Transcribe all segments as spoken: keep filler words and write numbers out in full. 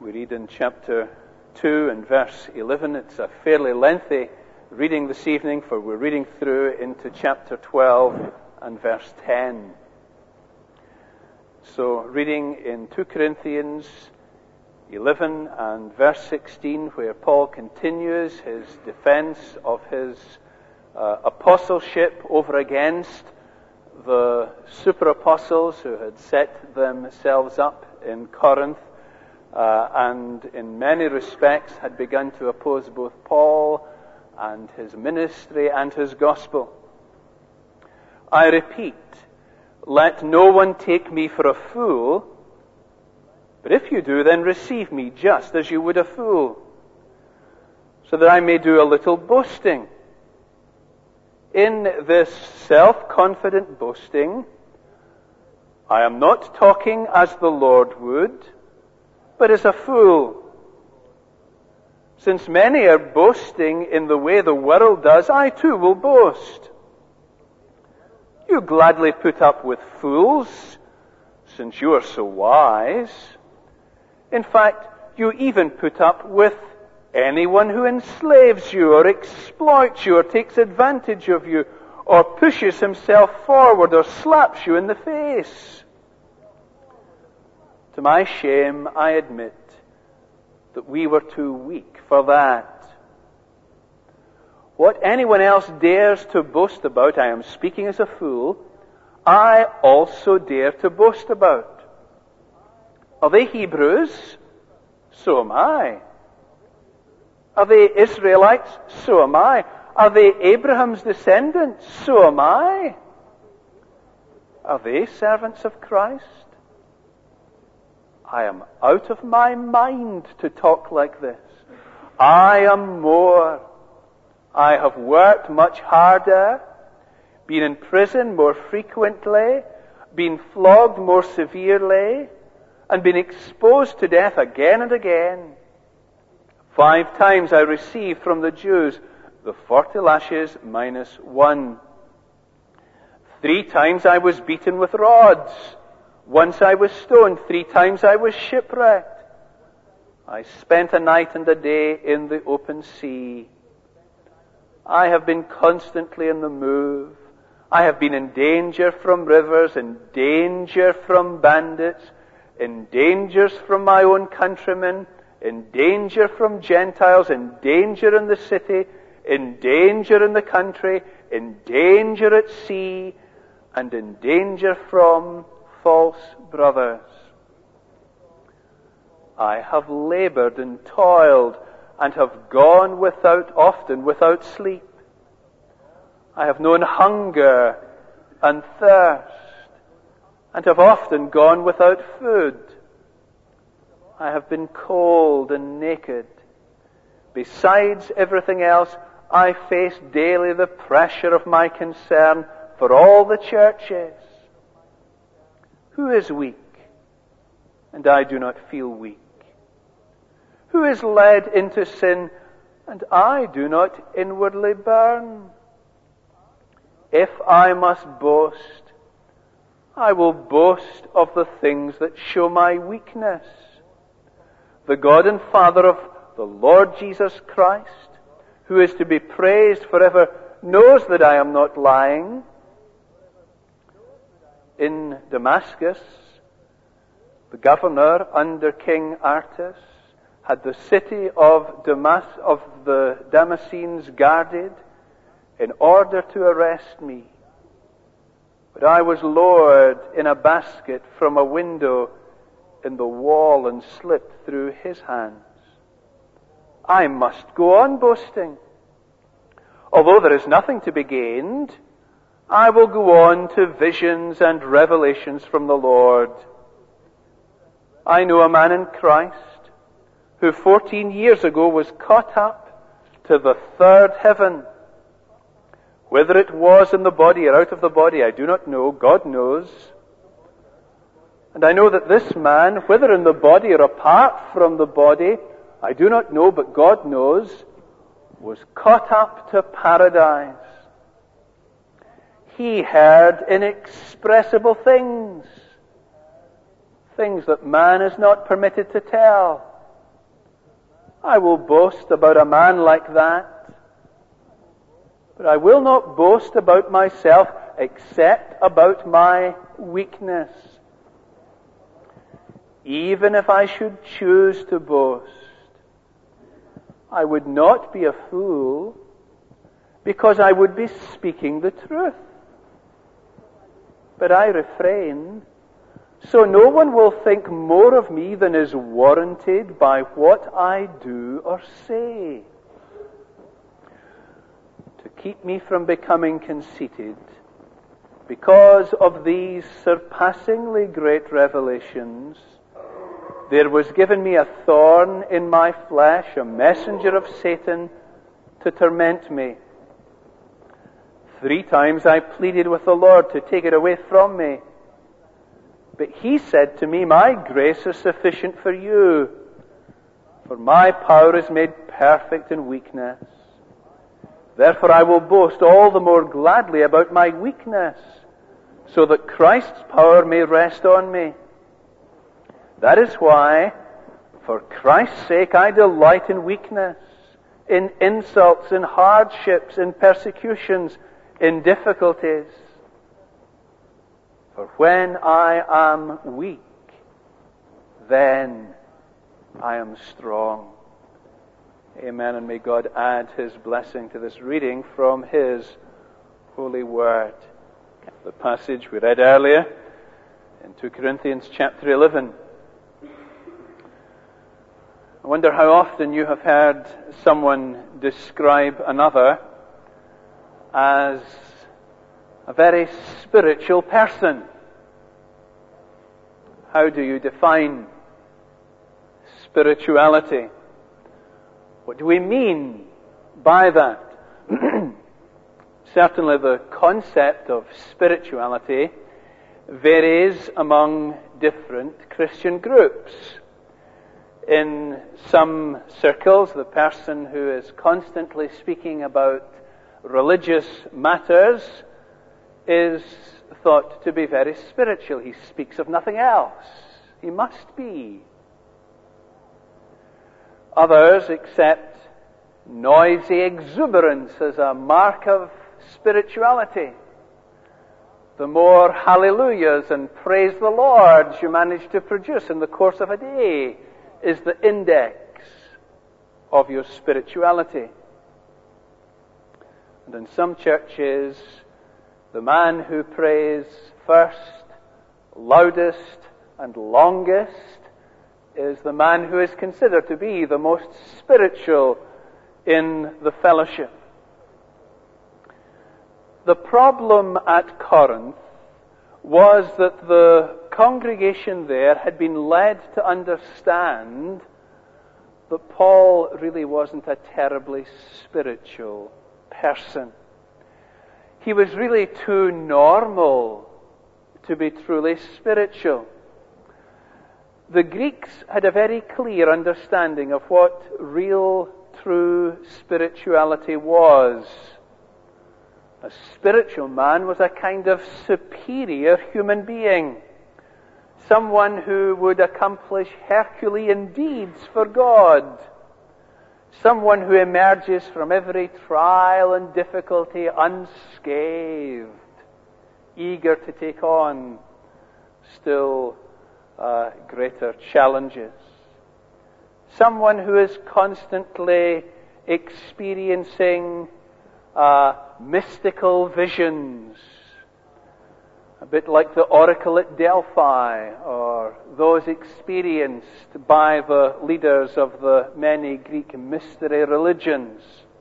We read in chapter two and verse eleven. It's a fairly lengthy reading this evening, for we're reading through into chapter twelve and verse ten. So, reading in Second Corinthians eleven and verse sixteen, where Paul continues his defense of his uh, apostleship over against the super apostles who had set themselves up in Corinth uh, and in many respects had begun to oppose both Paul and his ministry and his gospel. I repeat, let no one take me for a fool, but if you do, then receive me just as you would a fool, so that I may do a little boasting. In this self-confident boasting, I am not talking as the Lord would, but as a fool. Since many are boasting in the way the world does, I too will boast. You gladly put up with fools, since you are so wise. In fact, you even put up with anyone who enslaves you or exploits you or takes advantage of you or pushes himself forward or slaps you in the face. To my shame, I admit that we were too weak for that. What anyone else dares to boast about, I am speaking as a fool, I also dare to boast about. Are they Hebrews? So am I. Are they Israelites? So am I. Are they Abraham's descendants? So am I. Are they servants of Christ? I am out of my mind to talk like this. I am more. I have worked much harder, been in prison more frequently, been flogged more severely, and been exposed to death again and again. Five times I received from the Jews the forty lashes minus one. Three times I was beaten with rods. Once I was stoned. Three times I was shipwrecked. I spent a night and a day in the open sea. I have been constantly in the move. I have been in danger from rivers, in danger from bandits, in dangers from my own countrymen, in danger from Gentiles, in danger in the city, in danger in the country, in danger at sea, and in danger from false brothers. I have labored and toiled and have gone without, often without sleep. I have known hunger and thirst and have often gone without food. I have been cold and naked. Besides everything else, I face daily the pressure of my concern for all the churches. Who is weak, and I do not feel weak? Who is led into sin, and I do not inwardly burn? If I must boast, I will boast of the things that show my weakness. The God and Father of the Lord Jesus Christ, who is to be praised forever, knows that I am not lying. In Damascus, the governor under King Artus had the city of Damas of the Damascenes guarded in order to arrest me. But I was lowered in a basket from a window in the wall and slipped through his hands. I must go on boasting. Although there is nothing to be gained, I will go on to visions and revelations from the Lord. I know a man in Christ who fourteen years ago was caught up to the third heaven. Whether it was in the body or out of the body, I do not know. God knows. And I know that this man, whether in the body or apart from the body, I do not know, but God knows, was caught up to paradise. He heard inexpressible things, things that man is not permitted to tell. I will boast about a man like that. But I will not boast about myself except about my weakness. Even if I should choose to boast, I would not be a fool, because I would be speaking the truth. But I refrain, so no one will think more of me than is warranted by what I do or say. To keep me from becoming conceited, because of these surpassingly great revelations, there was given me a thorn in my flesh, a messenger of Satan to torment me. Three times I pleaded with the Lord to take it away from me. But he said to me, my grace is sufficient for you, for my power is made perfect in weakness. Therefore I will boast all the more gladly about my weakness, so that Christ's power may rest on me. That is why, for Christ's sake, I delight in weakness, in insults, in hardships, in persecutions, in difficulties. For when I am weak, then I am strong. Amen, and may God add His blessing to this reading from His holy word. The passage we read earlier in Second Corinthians chapter eleven. I wonder how often you have heard someone describe another as a very spiritual person. How do you define spirituality? What do we mean by that? Certainly the concept of spirituality varies among different Christian groups. In some circles, the person who is constantly speaking about religious matters is thought to be very spiritual. He speaks of nothing else. He must be. Others accept noisy exuberance as a mark of spirituality. The more hallelujahs and praise the Lord you manage to produce in the course of a day is the index of your spirituality. And in some churches, the man who prays first, loudest, and longest is the man who is considered to be the most spiritual in the fellowship. The problem at Corinth was that the congregation there had been led to understand that Paul really wasn't a terribly spiritual person. He was really too normal to be truly spiritual. The Greeks had a very clear understanding of what real, true spirituality was. A spiritual man was a kind of superior human being. Someone who would accomplish Herculean deeds for God. Someone who emerges from every trial and difficulty unscathed, eager to take on still uh, greater challenges. Someone who is constantly experiencing uh, mystical visions, a bit like the oracle at Delphi, or those experienced by the leaders of the many Greek mystery religions.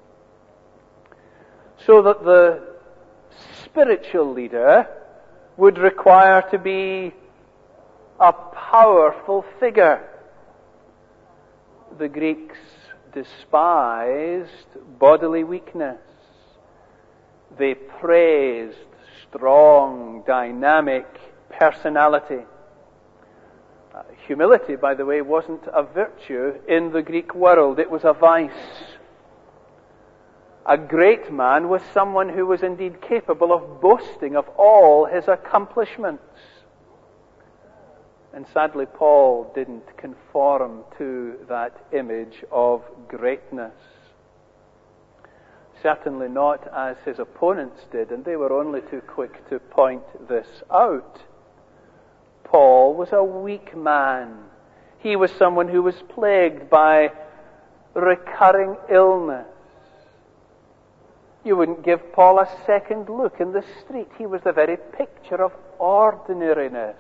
So that the spiritual leader would require to be a powerful figure. The Greeks despised bodily weakness. They praised strong, dynamic personality. Uh, humility, by the way, wasn't a virtue in the Greek world. It was a vice. A great man was someone who was indeed capable of boasting of all his accomplishments. And sadly, Paul didn't conform to that image of greatness. Certainly not as his opponents did, and they were only too quick to point this out. Paul was a weak man. He was someone who was plagued by recurring illness. You wouldn't give Paul a second look in the street. He was the very picture of ordinariness.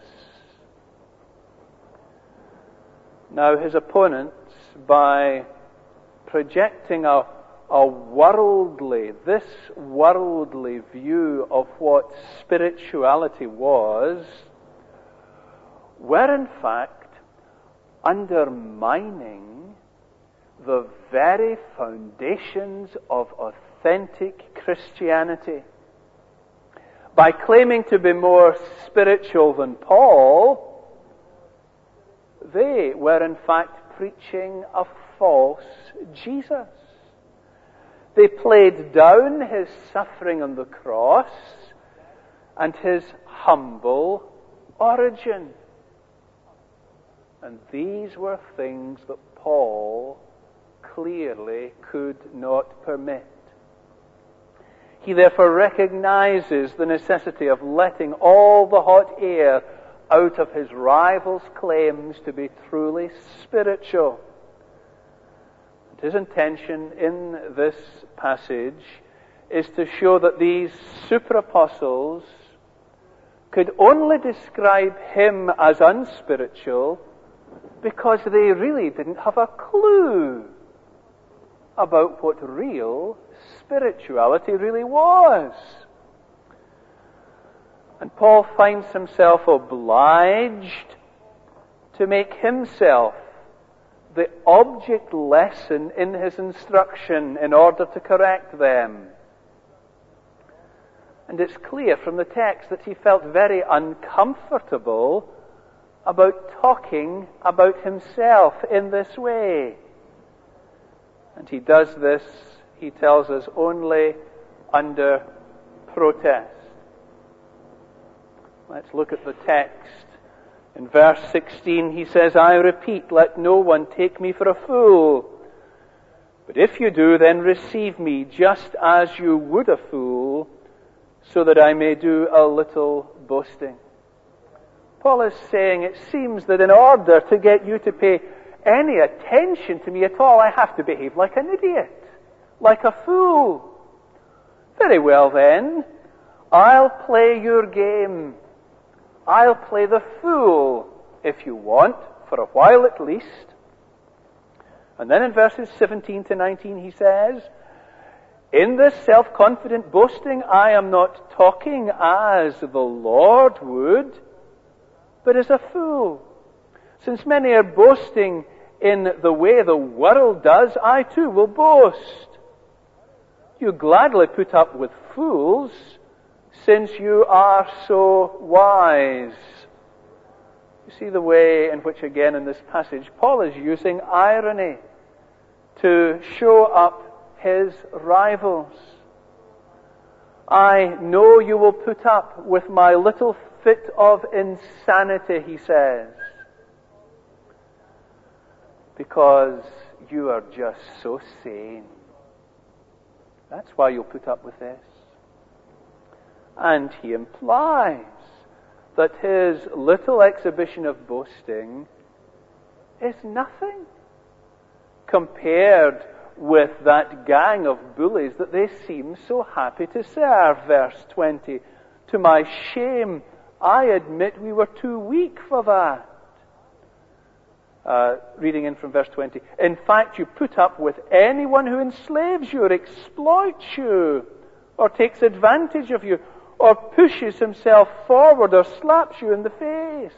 Now his opponents, by projecting a, a worldly, this worldly view of what spirituality was, were in fact undermining the very foundations of authentic Christianity. By claiming to be more spiritual than Paul, they were in fact preaching a false Jesus. They played down his suffering on the cross and his humble origin. And these were things that Paul clearly could not permit. He therefore recognizes the necessity of letting all the hot air out of his rival's claims to be truly spiritual. And his intention in this passage is to show that these super apostles could only describe him as unspiritual because they really didn't have a clue about what real spirituality really was. And Paul finds himself obliged to make himself the object lesson in his instruction in order to correct them. And it's clear from the text that he felt very uncomfortable about talking about himself in this way. And he does this, he tells us, only under protest. Let's look at the text. In verse sixteen, he says, I repeat, let no one take me for a fool. But if you do, then receive me just as you would a fool, so that I may do a little boasting. Paul is saying, it seems that in order to get you to pay any attention to me at all, I have to behave like an idiot, like a fool. Very well then, I'll play your game. I'll play the fool, if you want, for a while at least. And then in verses seventeen to nineteen he says, in this self-confident boasting I am not talking as the Lord would, but as a fool. Since many are boasting in the way the world does, I too will boast. You gladly put up with fools, since you are so wise. You see the way in which, again in this passage, Paul is using irony to show up his rivals. I know you will put up with my little fit of insanity, he says, because you are just so sane. That's why you'll put up with this. And he implies that his little exhibition of boasting is nothing compared with that gang of bullies that they seem so happy to serve. Verse twenty, to my shame, I admit we were too weak for that. Uh, reading in from verse twenty, in fact, you put up with anyone who enslaves you or exploits you or takes advantage of you or pushes himself forward or slaps you in the face.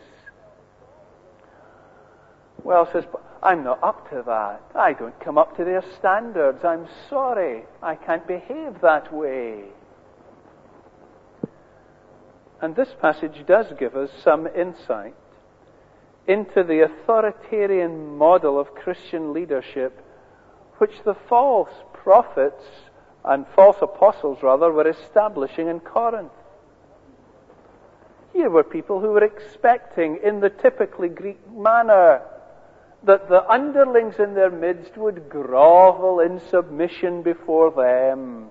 Well, says, I'm not up to that. I don't come up to their standards. I'm sorry. I can't behave that way. And this passage does give us some insight into the authoritarian model of Christian leadership which the false prophets and false apostles, rather, were establishing in Corinth. Here were people who were expecting, in the typically Greek manner, that the underlings in their midst would grovel in submission before them.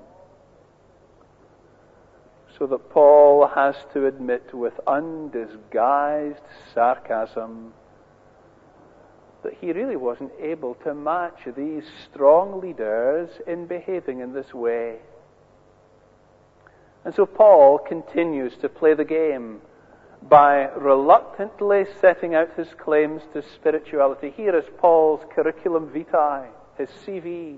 So that Paul has to admit with undisguised sarcasm that he really wasn't able to match these strong leaders in behaving in this way. And so Paul continues to play the game by reluctantly setting out his claims to spirituality. Here is Paul's curriculum vitae, his C V.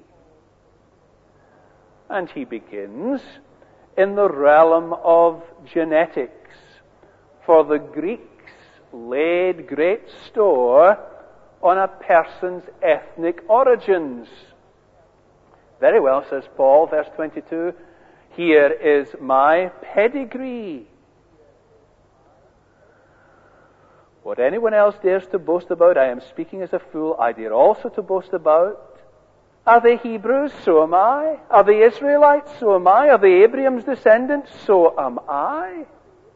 And he begins in the realm of genetics. For the Greeks laid great store on a person's ethnic origins. Very well, says Paul, verse twenty-two, here is my pedigree. What anyone else dares to boast about, I am speaking as a fool, I dare also to boast about. Are they Hebrews? So am I. Are they Israelites? So am I. Are they Abraham's descendants? So am I.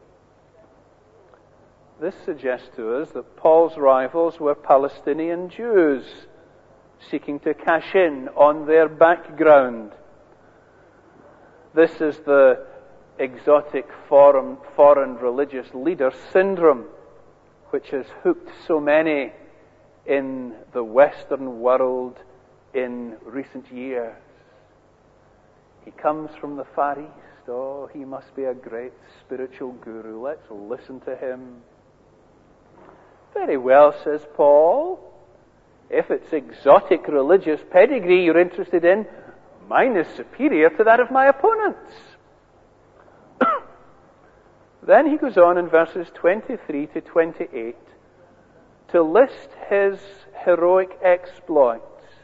This suggests to us that Paul's rivals were Palestinian Jews seeking to cash in on their background. This is the exotic foreign, foreign religious leader syndrome, which has hooked so many in the Western world in recent years. He comes from the Far East. Oh, he must be a great spiritual guru. Let's listen to him. Very well, says Paul. If it's exotic religious pedigree you're interested in, mine is superior to that of my opponents. Then he goes on in verses twenty-three to twenty-eight to list his heroic exploits.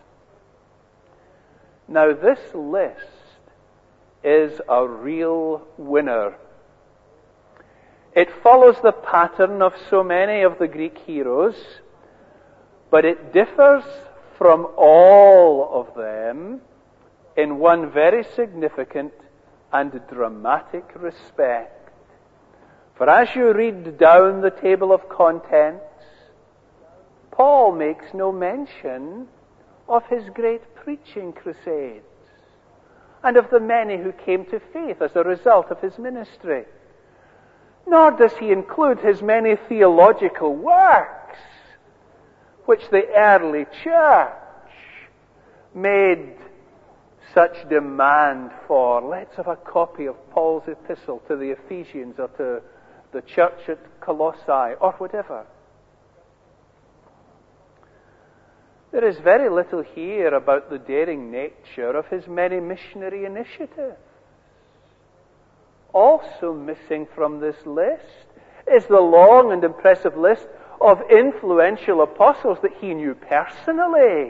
Now this list is a real winner. It follows the pattern of so many of the Greek heroes, but it differs from all of them in one very significant and dramatic respect. For as you read down the table of contents, Paul makes no mention of his great preaching crusades and of the many who came to faith as a result of his ministry. Nor does he include his many theological works, which the early church made such demand for. Let's have a copy of Paul's epistle to the Ephesians or to the church at Colossae or whatever. There is very little here about the daring nature of his many missionary initiatives. Also missing from this list is the long and impressive list of influential apostles that he knew personally.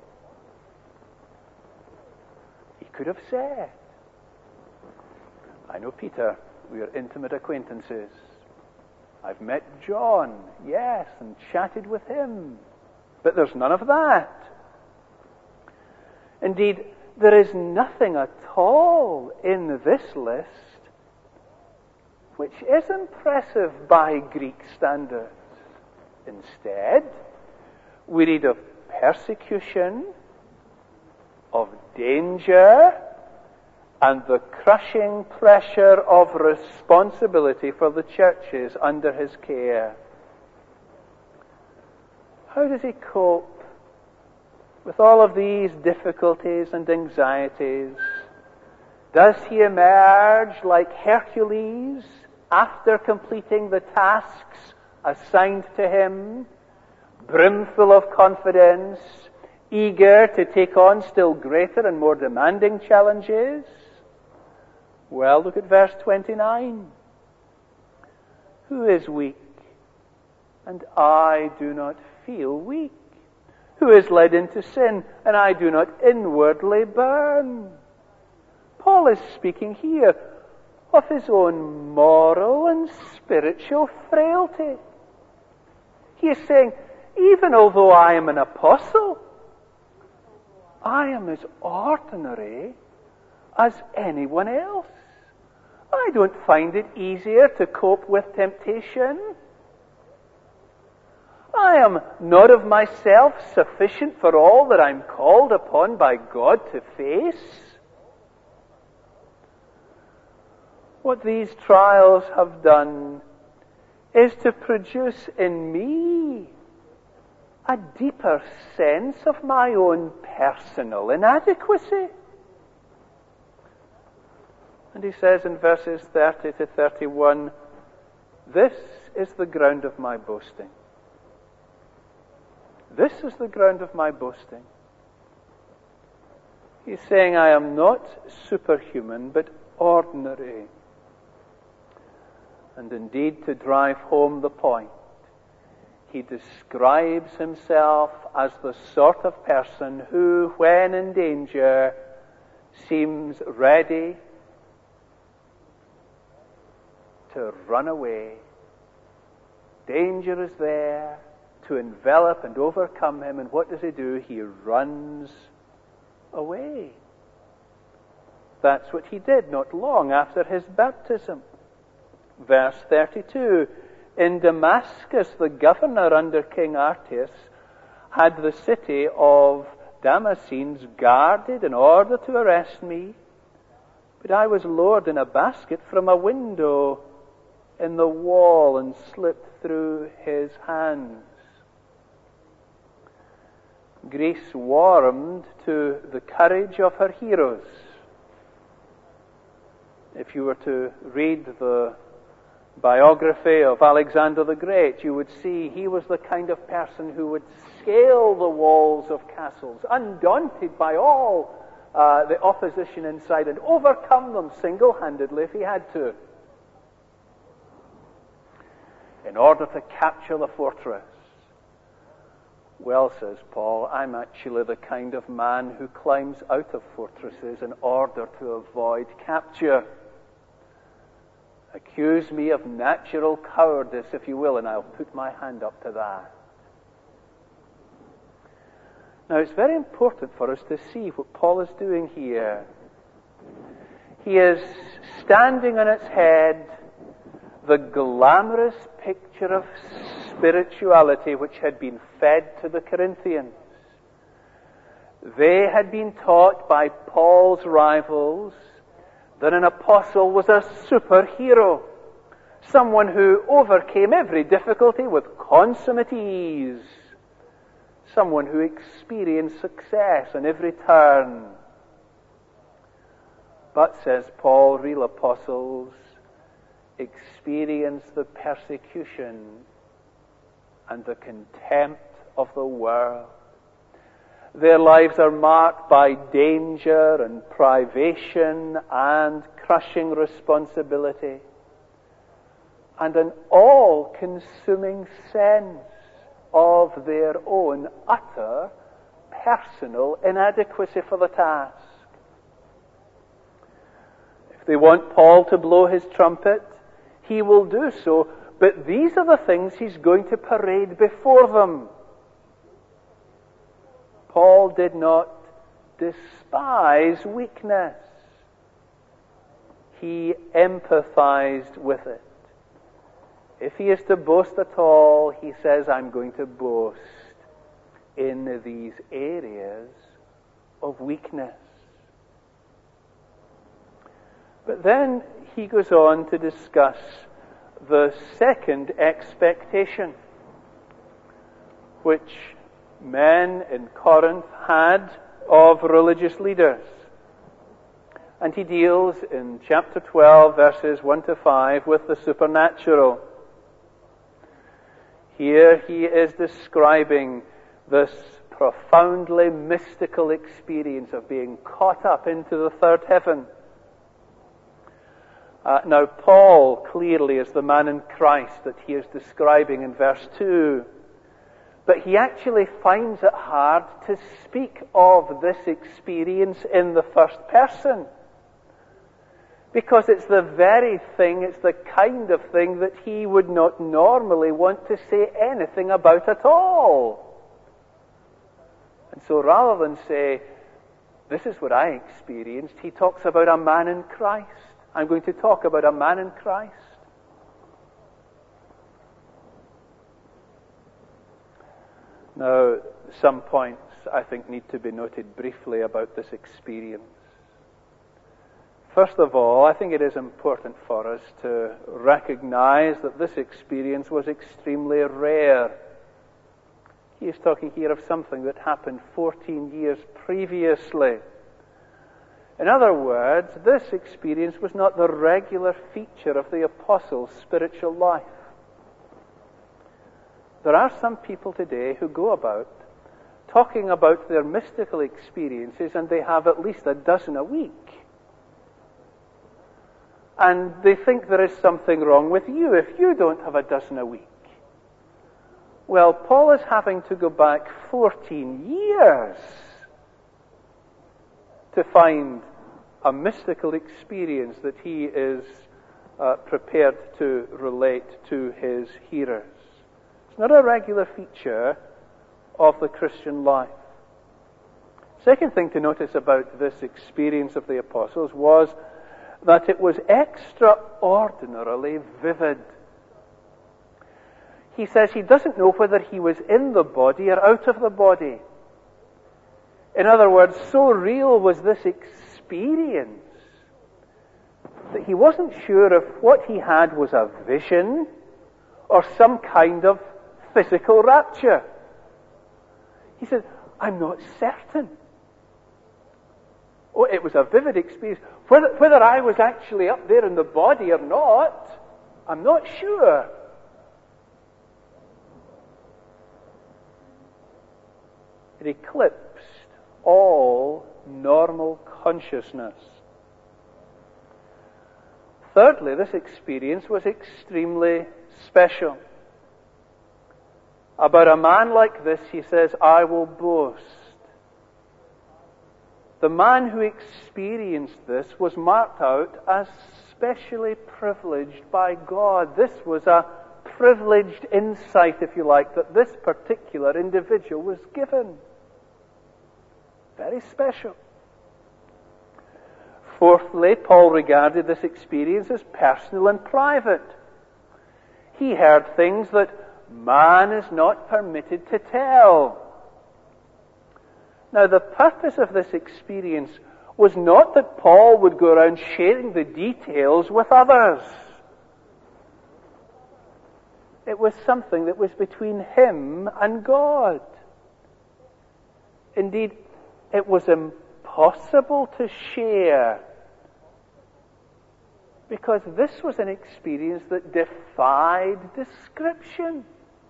He could have said, I know Peter, we are intimate acquaintances. I've met John, yes, and chatted with him. But there's none of that. Indeed, there is nothing at all in this list which is impressive by Greek standards. Instead, we read of persecution, of danger, and the crushing pressure of responsibility for the churches under his care. How does he cope with all of these difficulties and anxieties? Does he emerge like Hercules after completing the tasks assigned to him, brimful of confidence, eager to take on still greater and more demanding challenges? Well, look at verse twenty-nine. Who is weak, and I do not feel weak? Who is led into sin, and I do not inwardly burn? Paul is speaking here of his own moral and spiritual frailty. He is saying, even although I am an apostle, I am as ordinary as anyone else. I don't find it easier to cope with temptation. I am not of myself sufficient for all that I'm called upon by God to face. What these trials have done is to produce in me a deeper sense of my own personal inadequacy. And he says in verses thirty to thirty-one, this is the ground of my boasting. This is the ground of my boasting. He's saying I am not superhuman, but ordinary. And indeed, to drive home the point, he describes himself as the sort of person who, when in danger, seems ready to run away. Danger is there to envelop and overcome him, and what does he do? He runs away. That's what he did not long after his baptism. Verse thirty-two, in Damascus, the governor under King Artaxerxes had the city of Damascenes guarded in order to arrest me, but I was lowered in a basket from a window in the wall and slipped through his hands. Greece warmed to the courage of her heroes. If you were to read the biography of Alexander the Great, you would see he was the kind of person who would scale the walls of castles, undaunted by all uh, the opposition inside, and overcome them single-handedly if he had to, in order to capture the fortress. Well, says Paul, I'm actually the kind of man who climbs out of fortresses in order to avoid capture. Accuse me of natural cowardice, if you will, and I'll put my hand up to that. Now, it's very important for us to see what Paul is doing here. He is standing on its head the glamorous picture of spirituality which had been fed to the Corinthians. They had been taught by Paul's rivals that an apostle was a superhero, someone who overcame every difficulty with consummate ease, someone who experienced success on every turn. But, says Paul, real apostles experience the persecution and the contempt of the world. Their lives are marked by danger and privation and crushing responsibility and an all-consuming sense of their own utter personal inadequacy for the task. If they want Paul to blow his trumpet, he will do so, but these are the things he's going to parade before them. Paul did not despise weakness. He empathized with it. If he is to boast at all, he says, I'm going to boast in these areas of weakness. But then he goes on to discuss the second expectation, which men in Corinth had of religious leaders. And he deals in chapter twelve, verses one to five, with the supernatural. Here he is describing this profoundly mystical experience of being caught up into the third heaven. Uh, now, Paul clearly is the man in Christ that he is describing in verse two. But he actually finds it hard to speak of this experience in the first person. Because it's the very thing, it's the kind of thing that he would not normally want to say anything about at all. And so rather than say, this is what I experienced, he talks about a man in Christ. I'm going to talk about a man in Christ. Now, some points I think need to be noted briefly about this experience. First of all, I think it is important for us to recognize that this experience was extremely rare. He is talking here of something that happened fourteen years previously. In other words, this experience was not the regular feature of the apostles' spiritual life. There are some people today who go about talking about their mystical experiences, and they have at least a dozen a week. And they think there is something wrong with you if you don't have a dozen a week. Well, Paul is having to go back fourteen years to find a mystical experience that he is uh, prepared to relate to his hearers. It's not a regular feature of the Christian life. Second thing to notice about this experience of the apostles was that it was extraordinarily vivid. He says he doesn't know whether he was in the body or out of the body. In other words, so real was this experience that he wasn't sure if what he had was a vision or some kind of physical rapture. He said, I'm not certain. Oh, it was a vivid experience. Whether, whether I was actually up there in the body or not, I'm not sure. It eclipsed all normal consciousness. Thirdly, this experience was extremely special. About a man like this, he says, I will boast. The man who experienced this was marked out as specially privileged by God. This was a privileged insight, if you like, that this particular individual was given. Very special. Fourthly, Paul regarded this experience as personal and private. He heard things that man is not permitted to tell. Now, the purpose of this experience was not that Paul would go around sharing the details with others. It was something that was between him and God. Indeed, it was impossible to share, because this was an experience that defied description.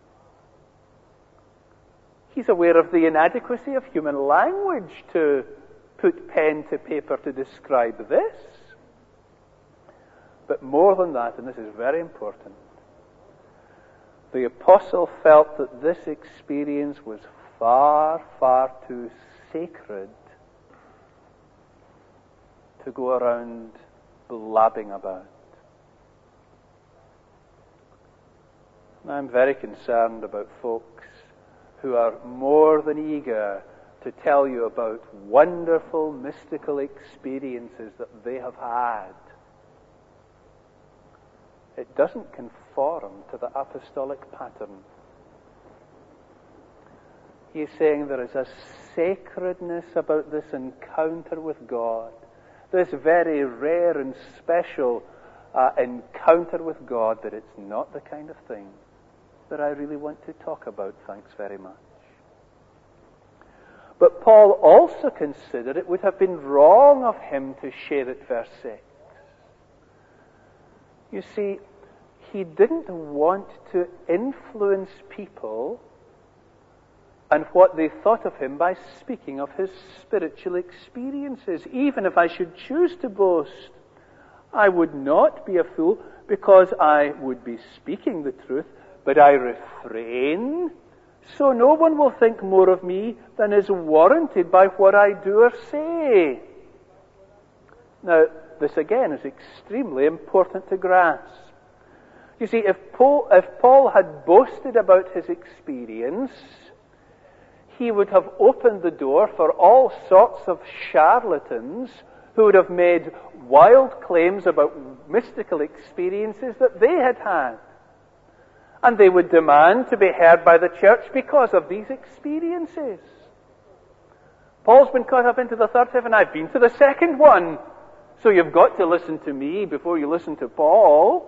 He's aware of the inadequacy of human language to put pen to paper to describe this. But more than that, and this is very important, the apostle felt that this experience was far, far too sacred to go around blabbing about. I'm very concerned about folks who are more than eager to tell you about wonderful mystical experiences that they have had. It doesn't conform to the apostolic pattern. He's saying there is a sacredness about this encounter with God, this very rare and special uh, encounter with God, that it's not the kind of thing that I really want to talk about, thanks very much. But Paul also considered it would have been wrong of him to share it, verse six. You see, he didn't want to influence people and what they thought of him by speaking of his spiritual experiences. Even if I should choose to boast, I would not be a fool, because I would be speaking the truth, but I refrain, so no one will think more of me than is warranted by what I do or say. Now, this again is extremely important to grasp. You see, if Paul, if Paul had boasted about his experience, he would have opened the door for all sorts of charlatans who would have made wild claims about mystical experiences that they had had. And they would demand to be heard by the church because of these experiences. Paul's been caught up into the third heaven. I've been to the second one. So you've got to listen to me before you listen to Paul.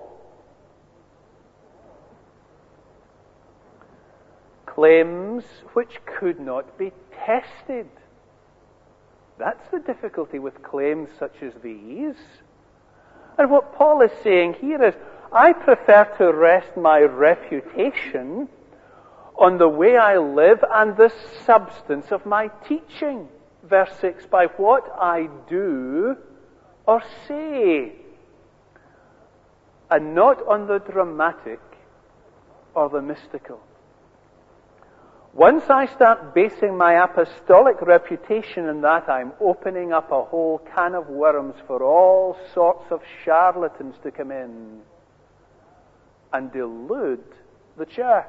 Claims which could not be tested. That's the difficulty with claims such as these. And what Paul is saying here is, I prefer to rest my reputation on the way I live and the substance of my teaching. Verse six, by what I do or say, and not on the dramatic or the mystical. Once I start basing my apostolic reputation on that, I'm opening up a whole can of worms for all sorts of charlatans to come in and delude the church.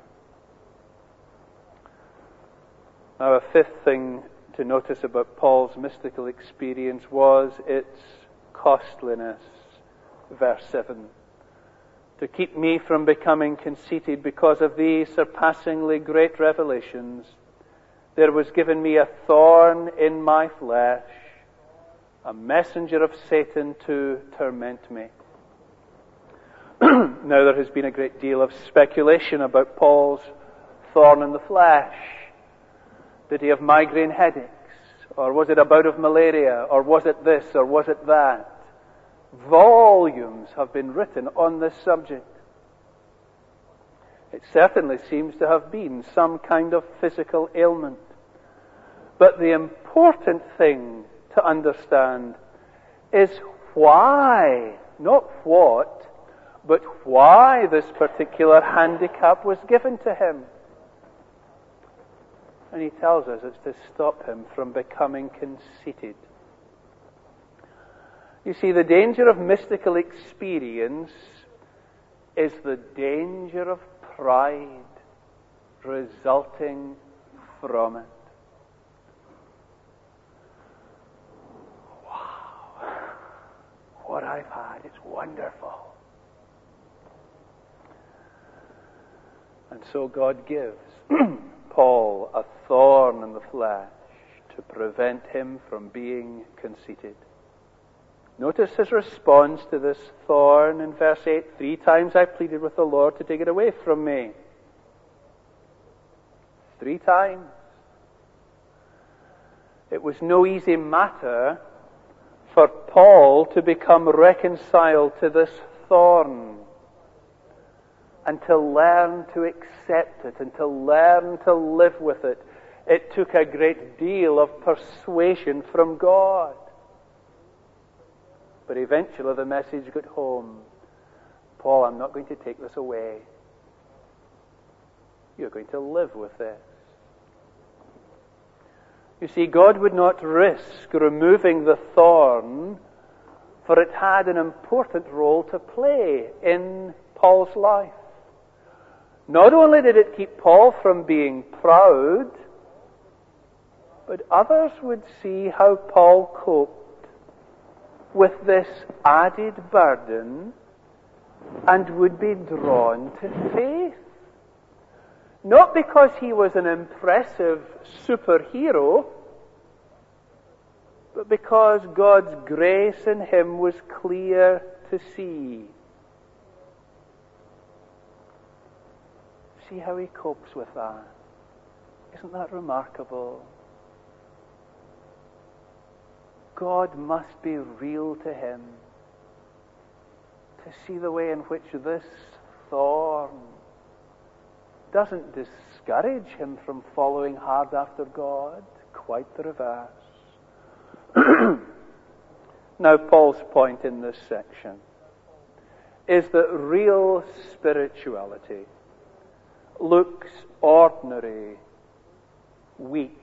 Now, a fifth thing to notice about Paul's mystical experience was its costliness. Verse seven. To keep me from becoming conceited because of these surpassingly great revelations, there was given me a thorn in my flesh, a messenger of Satan to torment me. Now there has been a great deal of speculation about Paul's thorn in the flesh. Did he have migraine headaches? Or was it a bout of malaria? Or was it this? Or was it that? Volumes have been written on this subject. It certainly seems to have been some kind of physical ailment. But the important thing to understand is why, not what, but why this particular handicap was given to him. And he tells us it's to stop him from becoming conceited. You see, the danger of mystical experience is the danger of pride resulting from it. Wow, what I've had, it's wonderful. And so God gives Paul a thorn in the flesh to prevent him from being conceited. Notice his response to this thorn in verse eight. Three times I pleaded with the Lord to take it away from me. Three times. It was no easy matter for Paul to become reconciled to this thorn and to learn to accept it and to learn to live with it. It took a great deal of persuasion from God. But eventually the message got home. Paul, I'm not going to take this away. You're going to live with this. You see, God would not risk removing the thorn, for it had an important role to play in Paul's life. Not only did it keep Paul from being proud, but others would see how Paul coped with this added burden and would be drawn to faith. Not because he was an impressive superhero, but because God's grace in him was clear to see. See how he copes with that. Isn't that remarkable? God must be real to him to see the way in which this thorn doesn't discourage him from following hard after God. Quite the reverse. Now, Paul's point in this section is that real spirituality looks ordinary, weak,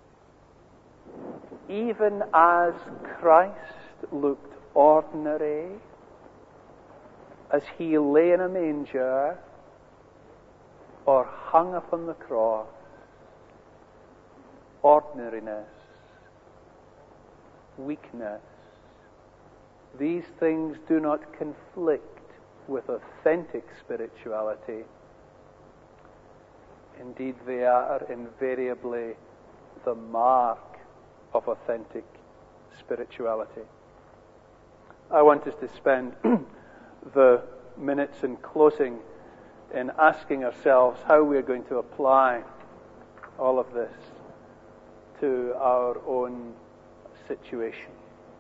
even as Christ looked ordinary as he lay in a manger or hung upon the cross. Ordinariness, weakness, these things do not conflict with authentic spirituality. Indeed, they are invariably the mark of authentic spirituality. I want us to spend the minutes in closing in asking ourselves how we're going to apply all of this to our own situation.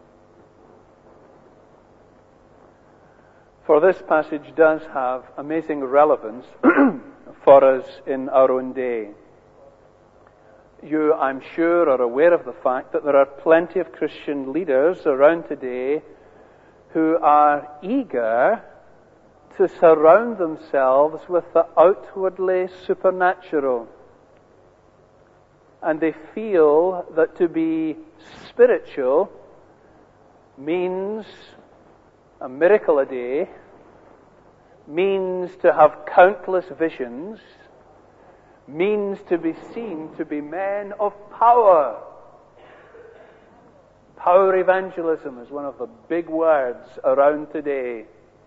For this passage does have amazing relevance for us in our own day. You, I'm sure, are aware of the fact that there are plenty of Christian leaders around today who are eager to surround themselves with the outwardly supernatural. And they feel that to be spiritual means a miracle a day, means to have countless visions, means to be seen to be men of power. Power evangelism is one of the big words around today.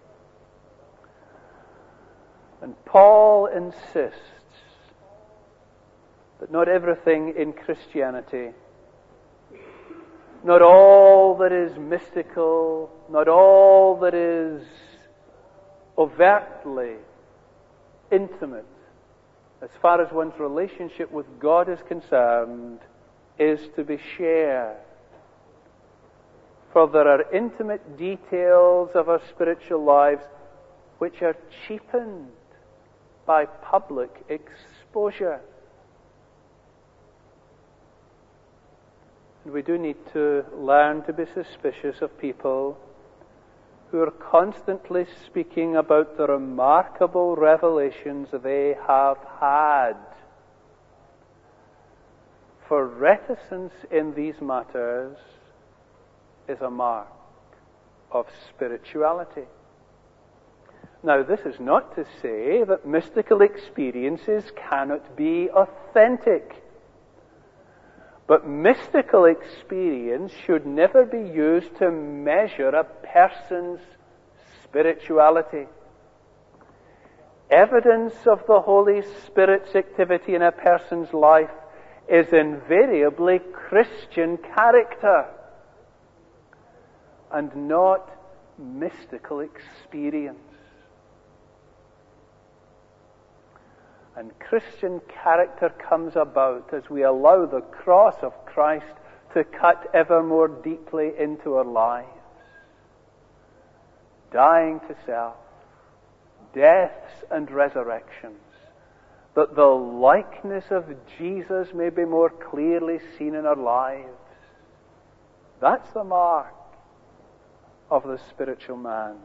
And Paul insists that not everything in Christianity, not all that is mystical, not all that is overtly intimate, as far as one's relationship with God is concerned, is to be shared. For there are intimate details of our spiritual lives which are cheapened by public exposure. And we do need to learn to be suspicious of people who are constantly speaking about the remarkable revelations they have had. For reticence in these matters is a mark of spirituality. Now, this is not to say that mystical experiences cannot be authentic. But mystical experience should never be used to measure a person's spirituality. Evidence of the Holy Spirit's activity in a person's life is invariably Christian character and not mystical experience. And Christian character comes about as we allow the cross of Christ to cut ever more deeply into our lives. Dying to self, deaths and resurrections, that the likeness of Jesus may be more clearly seen in our lives. That's the mark of the spiritual man.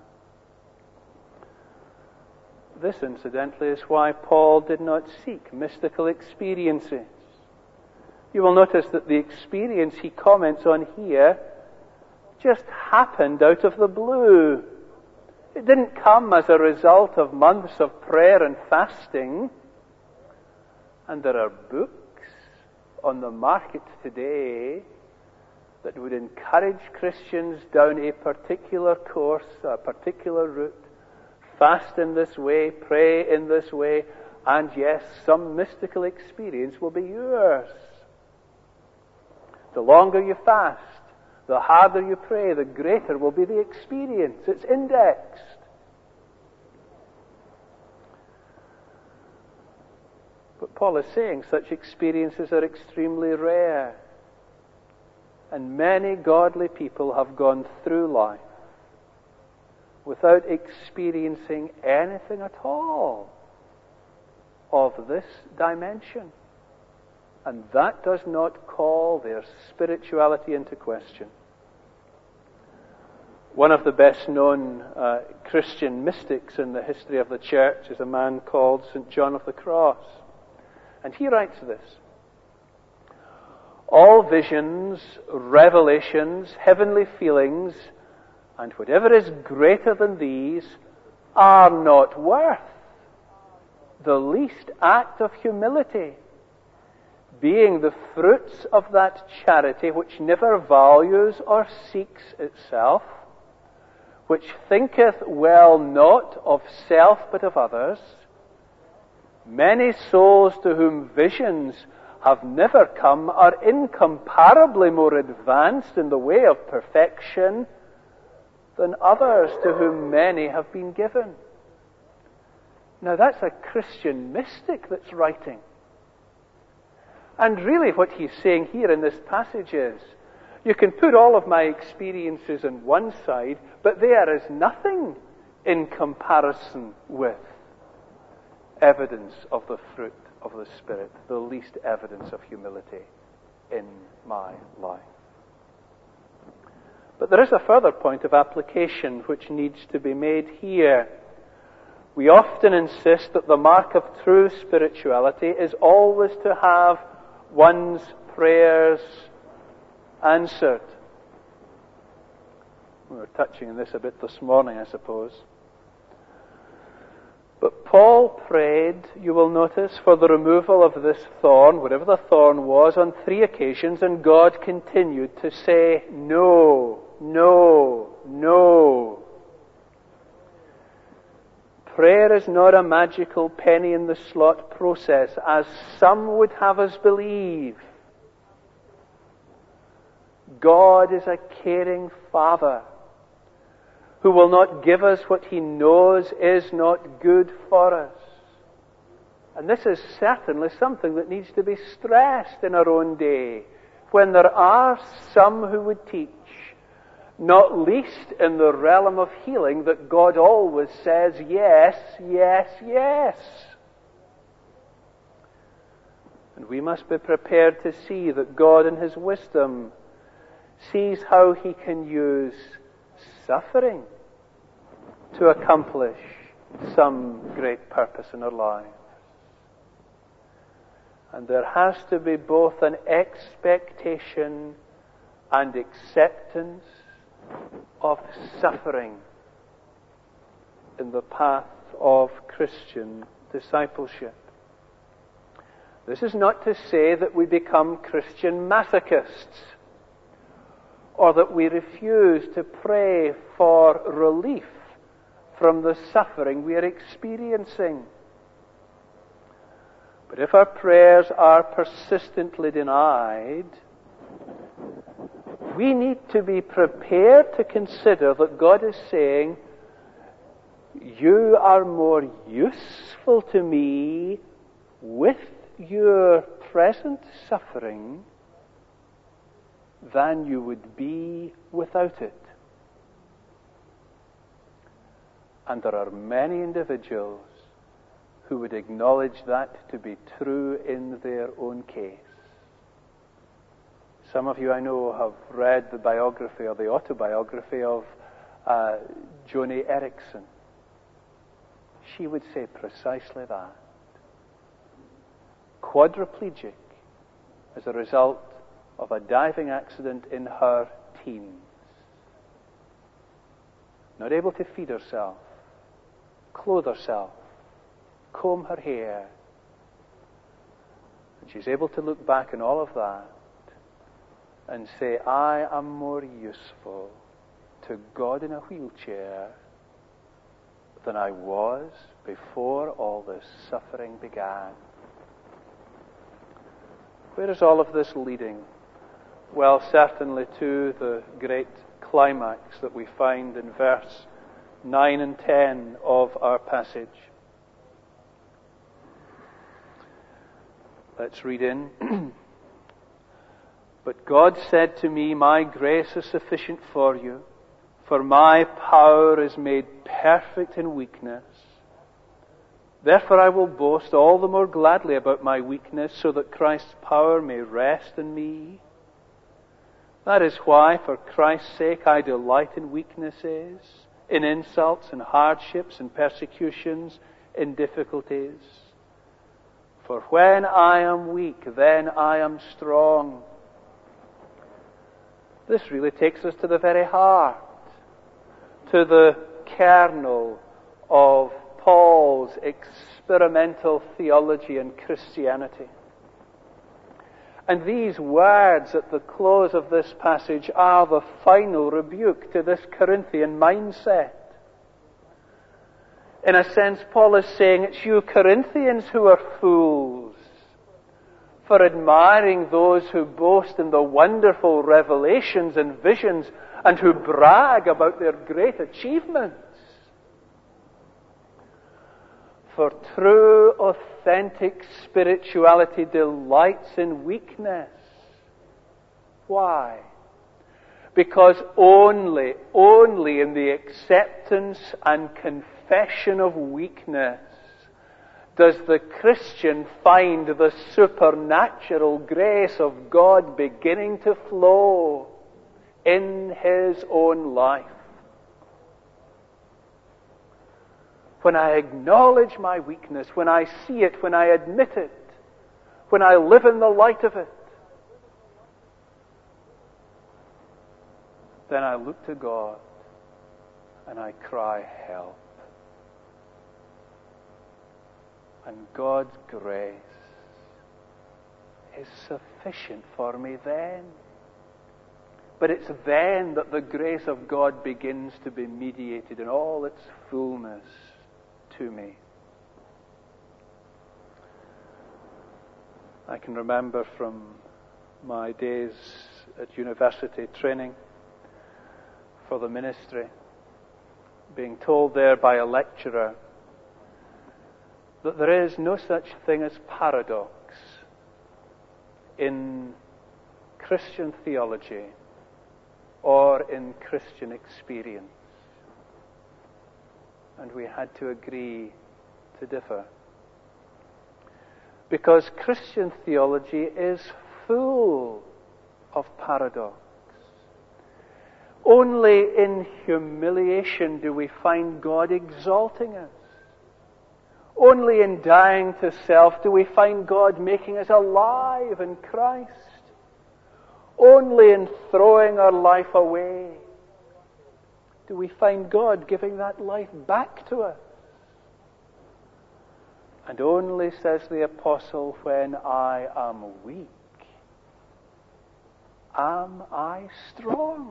This, incidentally, is why Paul did not seek mystical experiences. You will notice that the experience he comments on here just happened out of the blue. It didn't come as a result of months of prayer and fasting. And there are books on the market today that would encourage Christians down a particular course, a particular route. Fast in this way, pray in this way, and yes, some mystical experience will be yours. The longer you fast, the harder you pray, the greater will be the experience. It's indexed. But Paul is saying such experiences are extremely rare. And many godly people have gone through life without experiencing anything at all of this dimension. And that does not call their spirituality into question. One of the best known uh, Christian mystics in the history of the church is a man called Saint John of the Cross. And he writes this: all visions, revelations, heavenly feelings, and whatever is greater than these are not worth the least act of humility, being the fruits of that charity which never values or seeks itself, which thinketh well not of self but of others, many souls to whom visions have never come are incomparably more advanced in the way of perfection than others to whom many have been given. Now that's a Christian mystic that's writing. And really what he's saying here in this passage is, you can put all of my experiences on one side, but they are as nothing in comparison with evidence of the fruit of the Spirit, the least evidence of humility in my life. But there is a further point of application which needs to be made here. We often insist that the mark of true spirituality is always to have one's prayers answered. We were touching on this a bit this morning, I suppose. But Paul prayed, you will notice, for the removal of this thorn, whatever the thorn was, on three occasions, and God continued to say, no, no, no. Prayer is not a magical penny in the slot process, as some would have us believe. God is a caring Father who will not give us what He knows is not good for us. And this is certainly something that needs to be stressed in our own day, when there are some who would teach, not least in the realm of healing, that God always says yes, yes, yes. And we must be prepared to see that God in His wisdom sees how He can use suffering to accomplish some great purpose in our lives. And there has to be both an expectation and acceptance of suffering in the path of Christian discipleship. This is not to say that we become Christian masochists, or that we refuse to pray for relief from the suffering we are experiencing. But if our prayers are persistently denied, we need to be prepared to consider that God is saying, you are more useful to me with your present suffering than you would be without it. And there are many individuals who would acknowledge that to be true in their own case. Some of you I know have read the biography or the autobiography of uh, Joni Eareckson. She would say precisely that. Quadriplegic as a result of a diving accident in her teens. Not able to feed herself, clothe herself, comb her hair. And she's able to look back on all of that and say, I am more useful to God in a wheelchair than I was before all this suffering began. Where is all of this leading? Well, certainly to the great climax that we find in verse nine and ten of our passage. Let's read in. But God said to me, my grace is sufficient for you, for my power is made perfect in weakness. Therefore I will boast all the more gladly about my weakness, so that Christ's power may rest in me. That is why, for Christ's sake, I delight in weaknesses, in insults and hardships and persecutions, in difficulties. For when I am weak, then I am strong. This really takes us to the very heart, to the kernel of Paul's experimental theology and Christianity. And these words at the close of this passage are the final rebuke to this Corinthian mindset. In a sense, Paul is saying, it's you Corinthians who are fools for admiring those who boast in the wonderful revelations and visions and who brag about their great achievements. For true, authentic spirituality delights in weakness. Why? Because only, only in the acceptance and confession of weakness does the Christian find the supernatural grace of God beginning to flow in his own life. When I acknowledge my weakness, when I see it, when I admit it, when I live in the light of it, then I look to God and I cry, help. And God's grace is sufficient for me then. But it's then that the grace of God begins to be mediated in all its fullness to me. I can remember from my days at university training for the ministry, being told there by a lecturer that there is no such thing as paradox in Christian theology or in Christian experience. And we had to agree to differ. Because Christian theology is full of paradox. Only in humiliation do we find God exalting us. Only in dying to self do we find God making us alive in Christ. Only in throwing our life away do we find God giving that life back to us. And only, says the apostle, when I am weak, am I strong.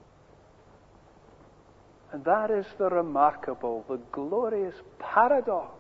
And that is the remarkable, the glorious paradox